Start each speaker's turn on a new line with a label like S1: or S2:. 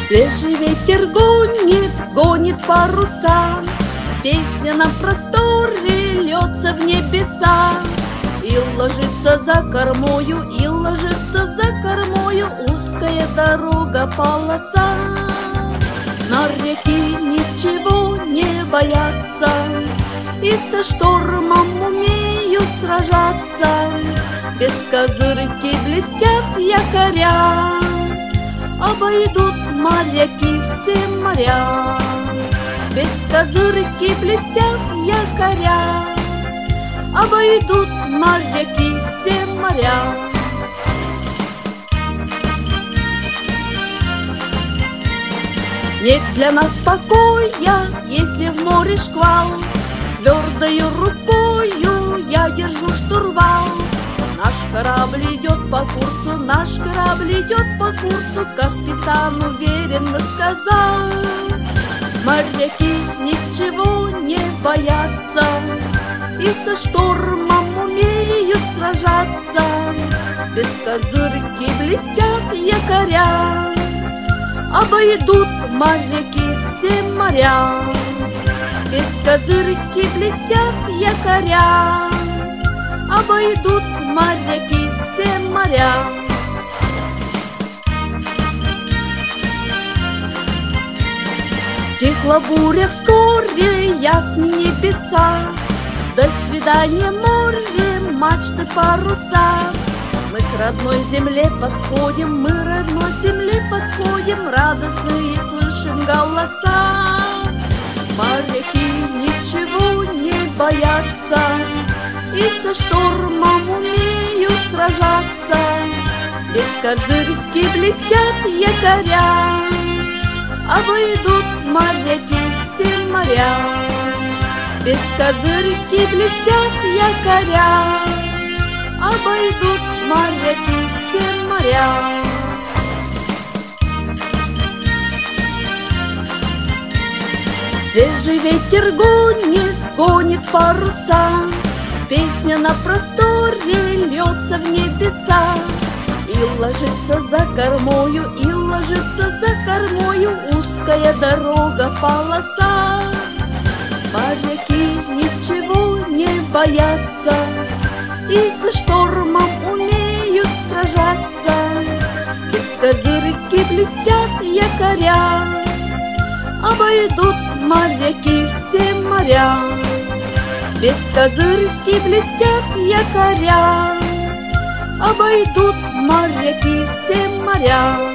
S1: Свежий ветер гонит паруса, песня на просторе льется в небеса. И ложится за кормою, и ложится за кормою узкая дорога, полоса. Моряки ничего не боятся и со штормом умеют сражаться. Без козырки блестят якоря, обойдут моряки все моря. Без козырки блестят якоря, обойдут моряки все моря. Нет для нас покоя, если в море шквал. Твердою рукою я держу штурвал. Наш корабль идет по курсу, наш корабль идет по курсу, капитан уверенно сказал. Моряки ничего не боятся и со штормом умеют сражаться. Без козырки блестят якоря, обойдут моряки все моря. Без козырки блестят якоря, обойдут моряки все моря. Стихла буря вскоре, ясны небеса. До свидания, море, мачты, паруса. Мы к родной земле подходим, мы родной земле подходим, радостные слышим голоса. Моряки ничего не боятся и со штормом умеют сражаться. Без козырки блестят якоря, обойдут моряки все моря. Без козырки блестят якоря, обойдут моряки все моря. Свежий ветер гонит паруса, песня на просторе льется в небеса. И ложится за кормою, и ложится за кормою узкая дорога, полоса. Моряки ничего не боятся и со штормом умеют сражаться. Без козырки блестят якоря, обойдут моряки все моря. Без козырки блестят якоря, обойдут моряки все моря.